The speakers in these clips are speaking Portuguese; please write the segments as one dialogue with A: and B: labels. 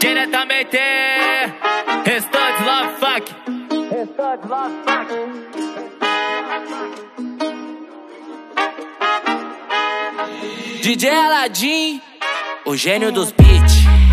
A: diretamente Restante Love Fuck. DJ Aladim, o gênio dos beats.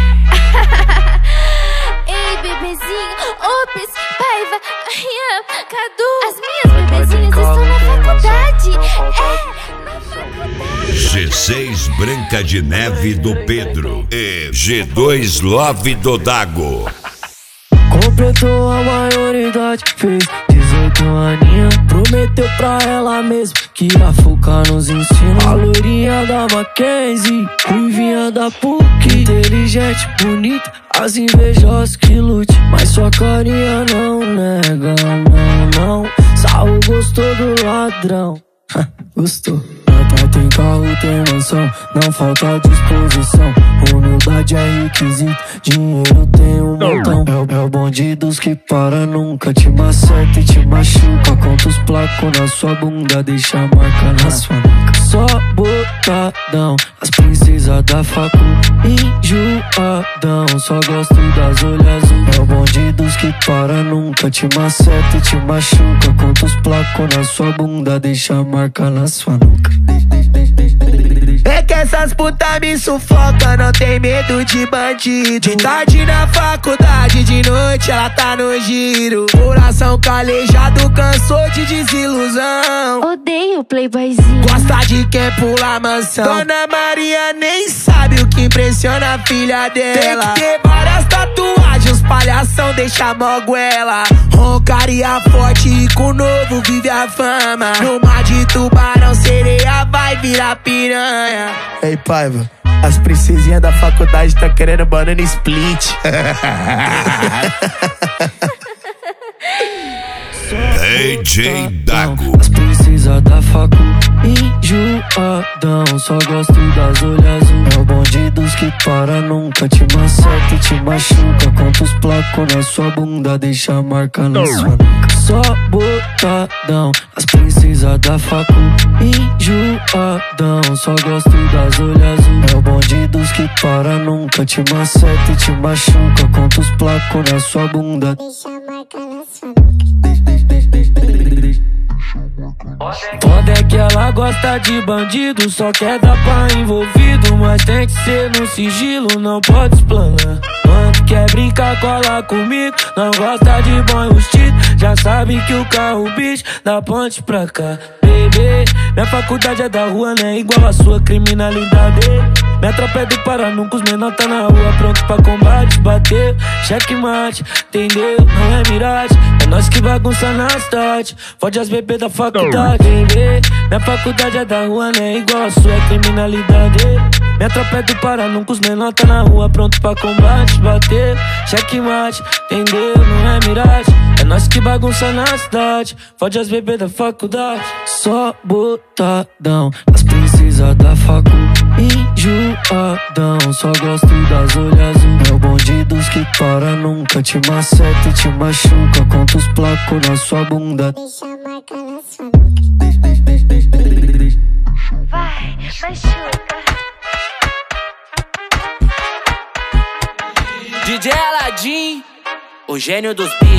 B: Ei, bebezinho, Ops, Paiva, Rian, Cadu. As minhas bebezinhas estão na faculdade. Na faculdade.
C: G6 Branca de Neve do Pedro e G2 Love do Dago.
D: Completou a maioridade, fez 18 aninhos. Prometeu pra ela mesmo que ia focar nos ensinos. A loirinha da Mackenzie, ruivinha da PUC, inteligente, bonita, as invejosas que lute. Mas sua carinha não nega, não. Saul gostou do ladrão. Gostou. Nota tem carro, tem mansão, não falta disposição. Humildade é requisito, dinheiro tem um montão. É o bonde dos que para, nunca te maceta e te machuca. Conta os placos na sua bunda, deixa a marca na sua nuca. Só botadão, as princesas da facu, enjoadão. Só gosto das olhas azul. É o bonde dos que para, nunca te maceta e te machuca. Conta os placos na sua bunda, deixa a marca na sua nuca.
E: É que essas putas me sufoca, não tem medo de bandido. De tarde na faculdade, de noite ela tá no giro. Coração calejado, cansou de desilusão.
B: Odeio playboyzinho.
E: Gosta de quem pula mansão. Dona Maria nem sabe o que impressiona a filha dela. Tem que ter várias tatuagens, palhação deixa moguela. Roncaria forte e com novo vive a fama. No mar de tubarão, sereia vai virar piranha. Ei, Paiva, as princesinhas da faculdade tá querendo banana split.
C: DJ Dago.
D: As princesas da facu, enjoadão. Só gosto das olhas azul. É o bonde dos que para, nunca te maceta e te machuca. Conta os placos na sua bunda, deixa a marca na sua nuca. Só botadão, as princesas da facu, enjoadão. Só gosto das olhas azul. É o bonde dos que para, nunca te maceta e te machuca. Conta os placos na sua bunda,
B: Deixa a marca na sua nuca.
D: Foda é que ela gosta de bandido, só quer dar pra envolvido. Mas tem que ser no sigilo, não pode explanar. Quando quer brincar, cola comigo, não gosta de bom enrustido. Já sabe que o carro bicho da ponte pra cá. Bebê, minha faculdade é da rua, né? Igual a sua criminalidade. Minha tropa é do Pará, nunca os menor tá na rua, pronto pra combate. Bateu, checkmate, entendeu? Não é miragem, é nós que bagunça na cidade. Fode as bebês da faculdade. Bebê, minha faculdade é da rua, né? Igual a sua criminalidade. Minha tropa é do Pará, nunca os menor tá na rua, pronto pra combate. Bateu, checkmate, entendeu? Não é miragem, é nós que bagunça na cidade. Fode as bebês da faculdade. Só botadão, as princesas da facu, enjoadão. Só gosto das olhas azul. É o bonde dos que para, nunca te maceta e te machuca. Conta os placos na sua bunda,
B: Deixa a marca na sua nuca. Vai, machuca.
A: DJ Aladim, o gênio dos beats.